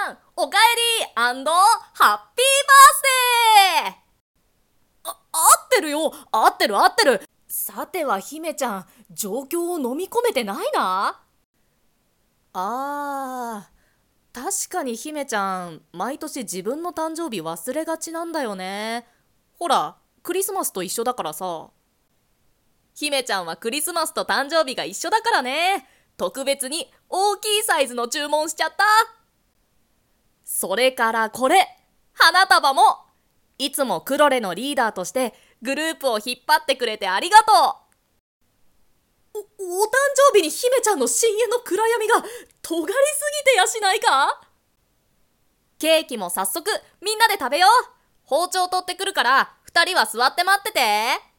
ゃん、おかえり&ハッピーバースデー。合ってるよ、合ってる合ってる。さては姫ちゃん、状況を飲み込めてないな。確かに姫ちゃん、毎年自分の誕生日忘れがちなんだよね。ほら、クリスマスと一緒だからさ。姫ちゃんはクリスマスと誕生日が一緒だからね。特別に大きいサイズの注文しちゃった。それからこれ、花束も。いつもクロレのリーダーとしてグループを引っ張ってくれてありがとう。お誕生日に姫ちゃんの深淵の暗闇が尖りすぎてやしないか。ケーキも早速みんなで食べよう。包丁取ってくるから2人は座って待ってて。